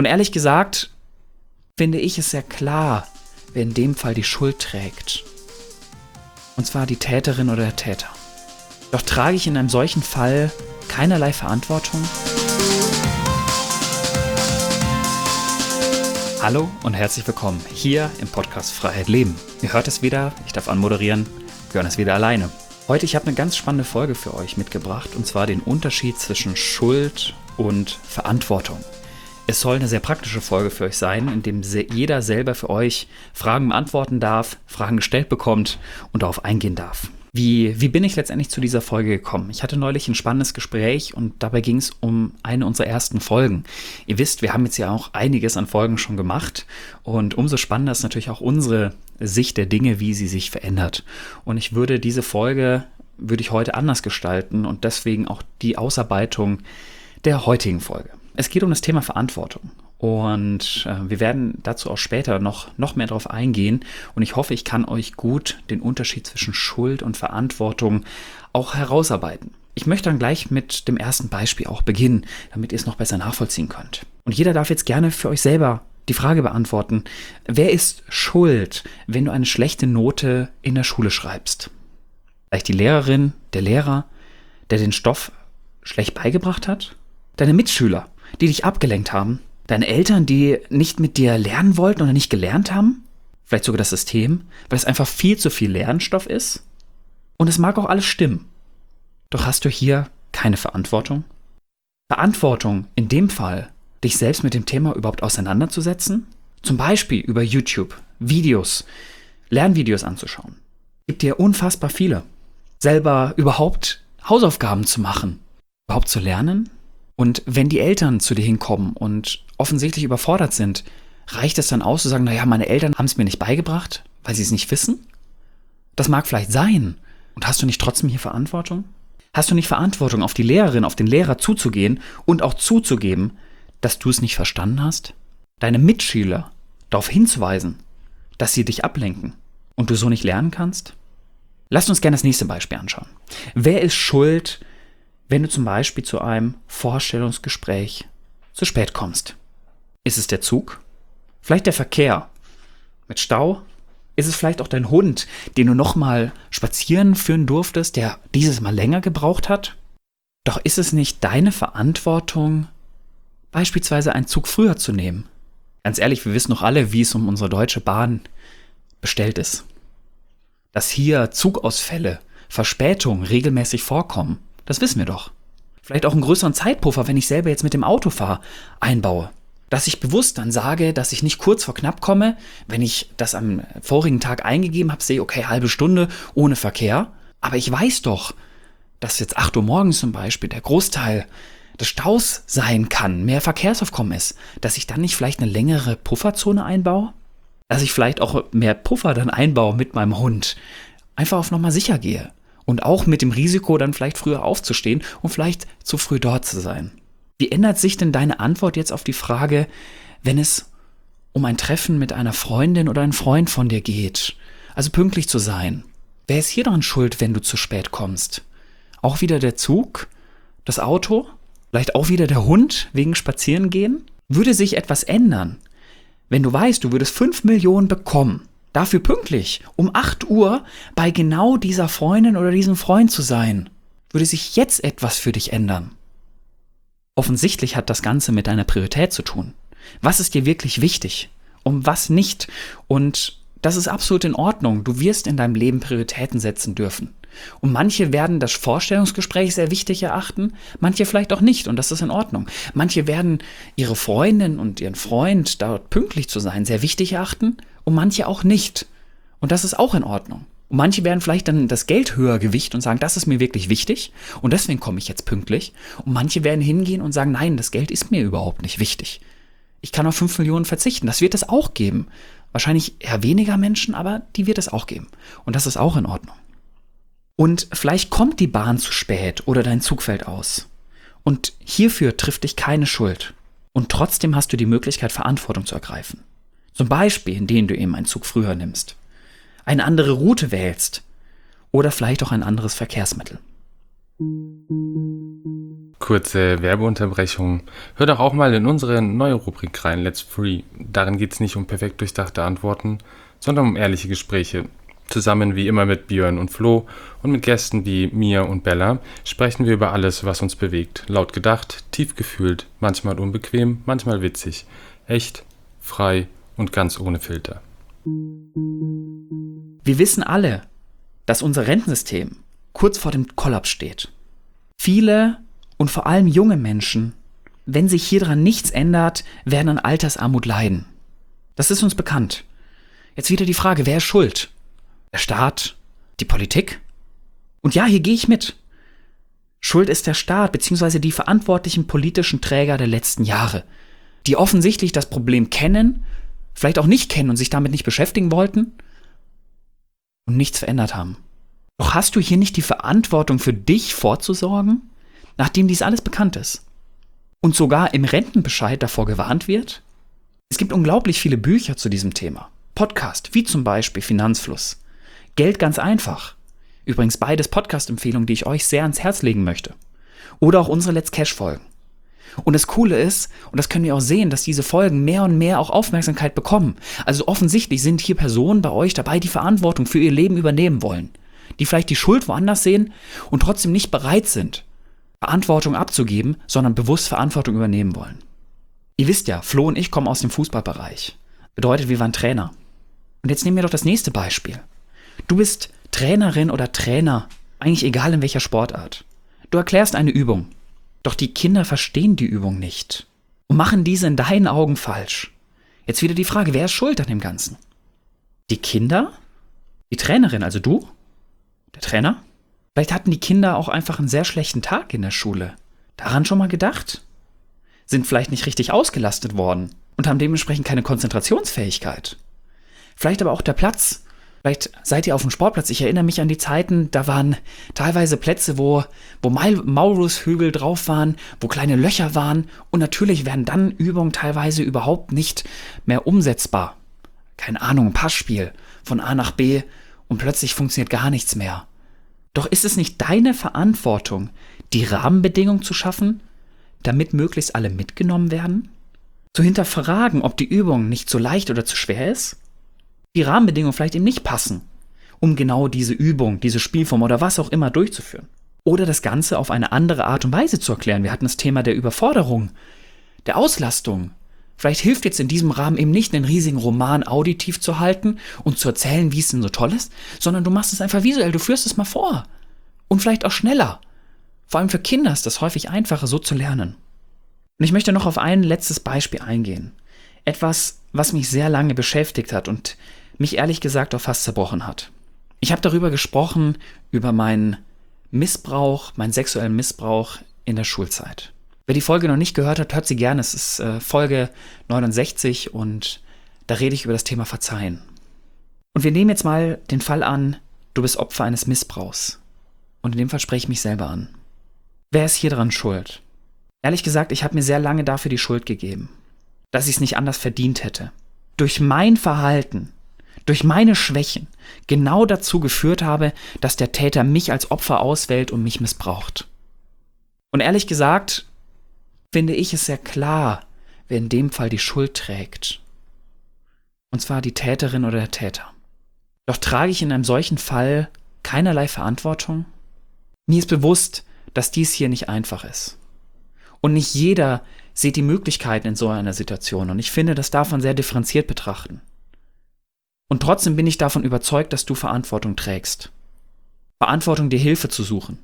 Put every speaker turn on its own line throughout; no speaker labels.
Und ehrlich gesagt, finde ich es sehr klar, wer in dem Fall die Schuld trägt. Und zwar die Täterin oder der Täter. Doch trage ich in einem solchen Fall keinerlei Verantwortung? Hallo und herzlich willkommen hier im Podcast Freiheit Leben. Ihr hört es wieder, ich darf anmoderieren, Björn ist wieder alleine. Heute, ich habe eine ganz spannende Folge für euch mitgebracht, und zwar den Unterschied zwischen Schuld und Verantwortung. Es soll eine sehr praktische Folge für euch sein, in dem jeder selber für euch Fragen beantworten darf, Fragen gestellt bekommt und darauf eingehen darf. Wie bin ich letztendlich zu dieser Folge gekommen? Ich hatte neulich ein spannendes Gespräch und dabei ging es um eine unserer ersten Folgen. Ihr wisst, wir haben jetzt ja auch einiges an Folgen schon gemacht und umso spannender ist natürlich auch unsere Sicht der Dinge, wie sie sich verändert. Und ich würde diese Folge heute anders gestalten und deswegen auch die Ausarbeitung der heutigen Folge. Es geht um das Thema Verantwortung. Und wir werden dazu auch später noch mehr drauf eingehen. Und ich hoffe, ich kann euch gut den Unterschied zwischen Schuld und Verantwortung auch herausarbeiten. Ich möchte dann gleich mit dem ersten Beispiel auch beginnen, damit ihr es noch besser nachvollziehen könnt. Und jeder darf jetzt gerne für euch selber die Frage beantworten: Wer ist schuld, wenn du eine schlechte Note in der Schule schreibst? Vielleicht die Lehrerin, der Lehrer, der den Stoff schlecht beigebracht hat? Deine Mitschüler, die dich abgelenkt haben? Deine Eltern, die nicht mit dir lernen wollten oder nicht gelernt haben? Vielleicht sogar das System, weil es einfach viel zu viel Lernstoff ist? Und es mag auch alles stimmen. Doch hast du hier keine Verantwortung? Verantwortung in dem Fall, dich selbst mit dem Thema überhaupt auseinanderzusetzen? Zum Beispiel über YouTube, Videos, Lernvideos anzuschauen. Gibt dir unfassbar viele. Selber überhaupt Hausaufgaben zu machen, überhaupt zu lernen? Und wenn die Eltern zu dir hinkommen und offensichtlich überfordert sind, reicht es dann aus zu sagen, naja, meine Eltern haben es mir nicht beigebracht, weil sie es nicht wissen? Das mag vielleicht sein. Und hast du nicht trotzdem hier Verantwortung? Hast du nicht Verantwortung, auf die Lehrerin, auf den Lehrer zuzugehen und auch zuzugeben, dass du es nicht verstanden hast? Deine Mitschüler darauf hinzuweisen, dass sie dich ablenken und du so nicht lernen kannst? Lasst uns gerne das nächste Beispiel anschauen. Wer ist schuld, wenn du zum Beispiel zu einem Vorstellungsgespräch zu spät kommst? Ist es der Zug? Vielleicht der Verkehr mit Stau? Ist es vielleicht auch dein Hund, den du nochmal spazieren führen durftest, der dieses Mal länger gebraucht hat? Doch ist es nicht deine Verantwortung, beispielsweise einen Zug früher zu nehmen? Ganz ehrlich, wir wissen doch alle, wie es um unsere Deutsche Bahn bestellt ist. Dass hier Zugausfälle, Verspätungen regelmäßig vorkommen, das wissen wir doch. Vielleicht auch einen größeren Zeitpuffer, wenn ich selber jetzt mit dem Auto fahre, einbaue. Dass ich bewusst dann sage, dass ich nicht kurz vor knapp komme, wenn ich das am vorigen Tag eingegeben habe, sehe, okay, halbe Stunde ohne Verkehr. Aber ich weiß doch, dass jetzt 8 Uhr morgens zum Beispiel der Großteil des Staus sein kann, mehr Verkehrsaufkommen ist. Dass ich dann nicht vielleicht eine längere Pufferzone einbaue? Dass ich vielleicht auch mehr Puffer dann einbaue mit meinem Hund. Einfach auf Nummer sicher gehe. Und auch mit dem Risiko, dann vielleicht früher aufzustehen und vielleicht zu früh dort zu sein. Wie ändert sich denn deine Antwort jetzt auf die Frage, wenn es um ein Treffen mit einer Freundin oder einem Freund von dir geht? Also pünktlich zu sein. Wer ist hier daran schuld, wenn du zu spät kommst? Auch wieder der Zug? Das Auto? Vielleicht auch wieder der Hund wegen Spazierengehen? Würde sich etwas ändern, wenn du weißt, du würdest 5 Millionen bekommen, dafür pünktlich um 8 Uhr bei genau dieser Freundin oder diesem Freund zu sein? Würde sich jetzt etwas für dich ändern? Offensichtlich hat das Ganze mit deiner Priorität zu tun. Was ist dir wirklich wichtig? Um was nicht? Und das ist absolut in Ordnung. Du wirst in deinem Leben Prioritäten setzen dürfen. Und manche werden das Vorstellungsgespräch sehr wichtig erachten, manche vielleicht auch nicht, und das ist in Ordnung. Manche werden ihre Freundin und ihren Freund, dort pünktlich zu sein, sehr wichtig erachten und manche auch nicht. Und das ist auch in Ordnung. Und manche werden vielleicht dann das Geld höher gewichten und sagen, das ist mir wirklich wichtig und deswegen komme ich jetzt pünktlich. Und manche werden hingehen und sagen, nein, das Geld ist mir überhaupt nicht wichtig. Ich kann auf 5 Millionen verzichten. Das wird es auch geben. Wahrscheinlich eher weniger Menschen, aber die wird es auch geben. Und das ist auch in Ordnung. Und vielleicht kommt die Bahn zu spät oder dein Zug fällt aus. Und hierfür trifft dich keine Schuld. Und trotzdem hast du die Möglichkeit, Verantwortung zu ergreifen. Zum Beispiel, indem du eben einen Zug früher nimmst, eine andere Route wählst oder vielleicht auch ein anderes Verkehrsmittel.
Kurze Werbeunterbrechung. Hör doch auch mal in unsere neue Rubrik rein, Let's Free. Darin geht es nicht um perfekt durchdachte Antworten, sondern um ehrliche Gespräche. Zusammen wie immer mit Björn und Flo und mit Gästen wie Mia und Bella sprechen wir über alles, was uns bewegt. Laut gedacht, tief gefühlt, manchmal unbequem, manchmal witzig. Echt, frei und ganz ohne Filter.
Wir wissen alle, dass unser Rentensystem kurz vor dem Kollaps steht. Viele und vor allem junge Menschen, wenn sich hieran nichts ändert, werden an Altersarmut leiden. Das ist uns bekannt. Jetzt wieder die Frage, wer ist schuld? Der Staat? Die Politik? Und ja, hier gehe ich mit. Schuld ist der Staat bzw. die verantwortlichen politischen Träger der letzten Jahre, die offensichtlich das Problem kennen, vielleicht auch nicht kennen und sich damit nicht beschäftigen wollten und nichts verändert haben. Doch hast du hier nicht die Verantwortung für dich vorzusorgen, nachdem dies alles bekannt ist und sogar im Rentenbescheid davor gewarnt wird? Es gibt unglaublich viele Bücher zu diesem Thema. Podcast, wie zum Beispiel Finanzfluss. Geld ganz einfach. Übrigens beides Podcast-Empfehlungen, die ich euch sehr ans Herz legen möchte. Oder auch unsere Let's Cash-Folgen. Und das Coole ist, und das können wir auch sehen, dass diese Folgen mehr und mehr auch Aufmerksamkeit bekommen. Also offensichtlich sind hier Personen bei euch dabei, die Verantwortung für ihr Leben übernehmen wollen. Die vielleicht die Schuld woanders sehen und trotzdem nicht bereit sind, Verantwortung abzugeben, sondern bewusst Verantwortung übernehmen wollen. Ihr wisst ja, Flo und ich kommen aus dem Fußballbereich. Bedeutet, wir waren Trainer. Und jetzt nehmen wir doch das nächste Beispiel. Du bist Trainerin oder Trainer, eigentlich egal in welcher Sportart. Du erklärst eine Übung, doch die Kinder verstehen die Übung nicht und machen diese in deinen Augen falsch. Jetzt wieder die Frage, wer ist schuld an dem Ganzen? Die Kinder? Die Trainerin, also du? Der Trainer? Vielleicht hatten die Kinder auch einfach einen sehr schlechten Tag in der Schule. Daran schon mal gedacht? Sind vielleicht nicht richtig ausgelastet worden und haben dementsprechend keine Konzentrationsfähigkeit. Vielleicht aber auch der Platz. Vielleicht seid ihr auf dem Sportplatz. Ich erinnere mich an die Zeiten, da waren teilweise Plätze, wo Maurushügel drauf waren, wo kleine Löcher waren. Und natürlich werden dann Übungen teilweise überhaupt nicht mehr umsetzbar. Keine Ahnung, ein Passspiel von A nach B und plötzlich funktioniert gar nichts mehr. Doch ist es nicht deine Verantwortung, die Rahmenbedingungen zu schaffen, damit möglichst alle mitgenommen werden? Zu hinterfragen, ob die Übung nicht zu leicht oder zu schwer ist? Die Rahmenbedingungen vielleicht eben nicht passen, um genau diese Übung, diese Spielform oder was auch immer durchzuführen. Oder das Ganze auf eine andere Art und Weise zu erklären. Wir hatten das Thema der Überforderung, der Auslastung. Vielleicht hilft jetzt in diesem Rahmen eben nicht, einen riesigen Roman auditiv zu halten und zu erzählen, wie es denn so toll ist, sondern du machst es einfach visuell, du führst es mal vor. Und vielleicht auch schneller. Vor allem für Kinder ist das häufig einfacher, so zu lernen. Und ich möchte noch auf ein letztes Beispiel eingehen. Etwas, was mich sehr lange beschäftigt hat und mich ehrlich gesagt auch fast zerbrochen hat. Ich habe darüber gesprochen, über meinen Missbrauch, meinen sexuellen Missbrauch in der Schulzeit. Wer die Folge noch nicht gehört hat, hört sie gerne. Es ist Folge 69 und da rede ich über das Thema Verzeihen. Und wir nehmen jetzt mal den Fall an, du bist Opfer eines Missbrauchs. Und in dem Fall spreche ich mich selber an. Wer ist hier dran schuld? Ehrlich gesagt, ich habe mir sehr lange dafür die Schuld gegeben, dass ich es nicht anders verdient hätte. Durch mein Verhalten, durch meine Schwächen genau dazu geführt habe, dass der Täter mich als Opfer auswählt und mich missbraucht. Und ehrlich gesagt, finde ich es sehr klar, wer in dem Fall die Schuld trägt. Und zwar die Täterin oder der Täter. Doch trage ich in einem solchen Fall keinerlei Verantwortung? Mir ist bewusst, dass dies hier nicht einfach ist. Und nicht jeder sieht die Möglichkeiten in so einer Situation. Und ich finde, das darf man sehr differenziert betrachten. Und trotzdem bin ich davon überzeugt, dass du Verantwortung trägst. Verantwortung, dir Hilfe zu suchen.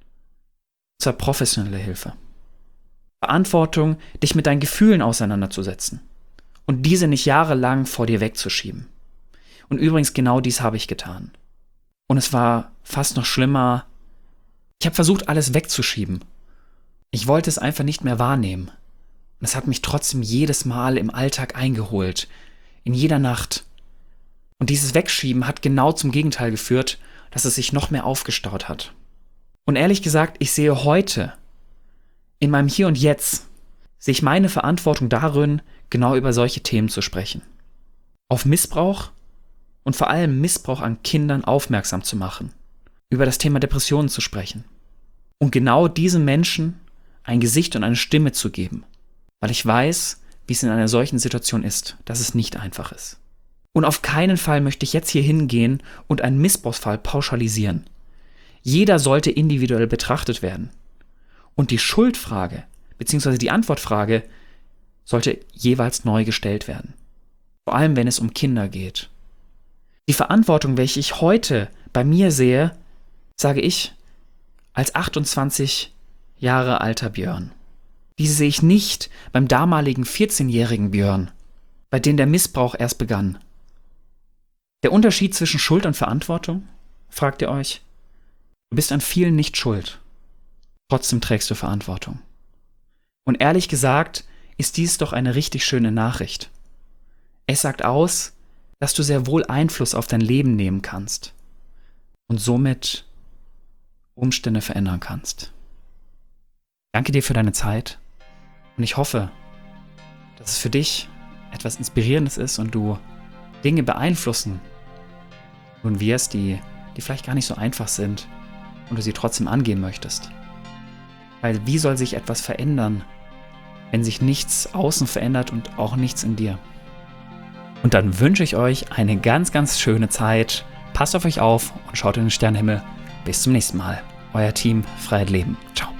Und zwar professionelle Hilfe. Verantwortung, dich mit deinen Gefühlen auseinanderzusetzen. Und diese nicht jahrelang vor dir wegzuschieben. Und übrigens, genau dies habe ich getan. Und es war fast noch schlimmer. Ich habe versucht, alles wegzuschieben. Ich wollte es einfach nicht mehr wahrnehmen. Und es hat mich trotzdem jedes Mal im Alltag eingeholt. In jeder Nacht. Und dieses Wegschieben hat genau zum Gegenteil geführt, dass es sich noch mehr aufgestaut hat. Und ehrlich gesagt, ich sehe heute, in meinem Hier und Jetzt, sehe ich meine Verantwortung darin, genau über solche Themen zu sprechen. Auf Missbrauch und vor allem Missbrauch an Kindern aufmerksam zu machen. Über das Thema Depressionen zu sprechen. Und genau diesen Menschen ein Gesicht und eine Stimme zu geben, weil ich weiß, wie es in einer solchen Situation ist, dass es nicht einfach ist. Und auf keinen Fall möchte ich jetzt hier hingehen und einen Missbrauchsfall pauschalisieren. Jeder sollte individuell betrachtet werden. Und die Schuldfrage bzw. die Antwortfrage sollte jeweils neu gestellt werden. Vor allem, wenn es um Kinder geht. Die Verantwortung, welche ich heute bei mir sehe, sage ich als 28 Jahre alter Björn. Diese sehe ich nicht beim damaligen 14-jährigen Björn, bei dem der Missbrauch erst begann. Der Unterschied zwischen Schuld und Verantwortung, fragt ihr euch? Du bist an vielen nicht schuld. Trotzdem trägst du Verantwortung. Und ehrlich gesagt ist dies doch eine richtig schöne Nachricht. Es sagt aus, dass du sehr wohl Einfluss auf dein Leben nehmen kannst und somit Umstände verändern kannst. Danke dir für deine Zeit und ich hoffe, dass es für dich etwas Inspirierendes ist und du Dinge beeinflussen tun wirst, die vielleicht gar nicht so einfach sind und du sie trotzdem angehen möchtest. Weil wie soll sich etwas verändern, wenn sich nichts außen verändert und auch nichts in dir? Und dann wünsche ich euch eine ganz, ganz schöne Zeit. Passt auf euch auf und schaut in den Sternenhimmel. Bis zum nächsten Mal. Euer Team Freiheit Leben. Ciao.